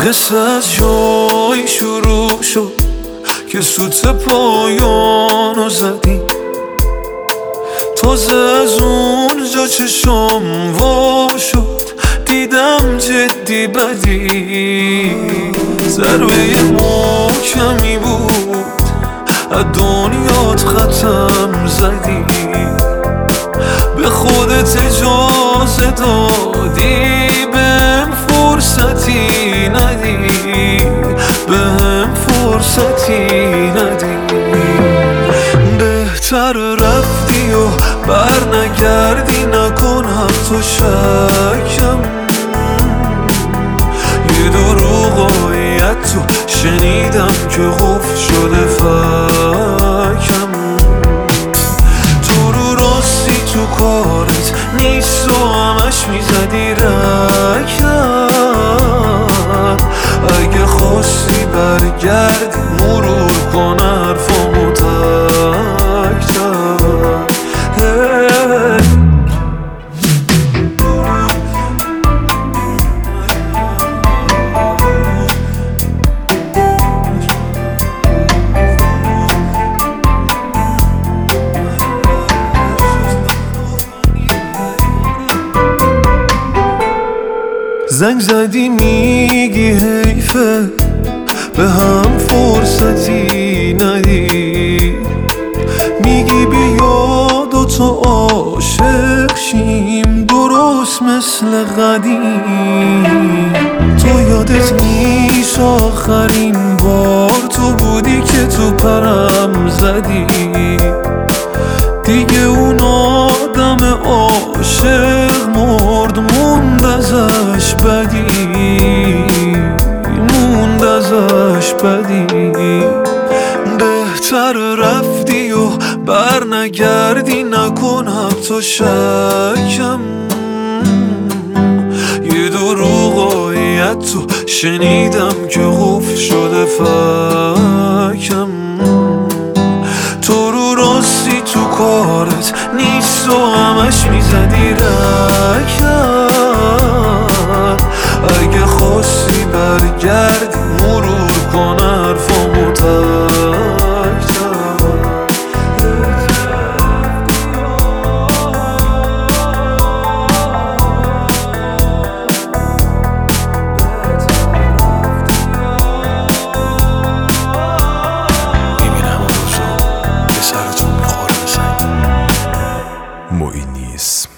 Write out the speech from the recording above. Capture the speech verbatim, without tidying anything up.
قصه از جایی شروع شد که سوت پایانو زدی. تازه از اونجا چشم وا شد دیدم جدی بدی. ضربه محکمی بود از دنیات ختم زدی. به خودت اجازه دادی بهم فرصتی ندی، بهم فرصتی ندی. بهتر رفتی و بر نگردی، نکنم تو شکم. یه دروغایت تو شنیدم که قفل شده فکم. تو رو راستی تو کارت نیست و همش میزدی رکم. اگه خواستی برگردی مرور کن حرفامو تکتم. زنگ زدی میگی حیفه به هم فرصتی ندی. میگی بیا دوتا عاشق شیم درست مثل قدیم. تو یادت نیست آخرین بار تو بودی که تو پرم زدی. دیگه اون آدم عاشق مرد موند ازش بدی، موند ازش بدی. بهتر رفتی و بر نگردی، نکن حتی شکم. یه دروغایت تو شنیدم که قفل شده فکم. تو رو راستی تو کارت نیست و همش میزدی رکم. اگه خواستی برگردی مرور کن حرفامو تکتم. میبینم اون روزو به سرتون میخوره بزنی. معینی اسم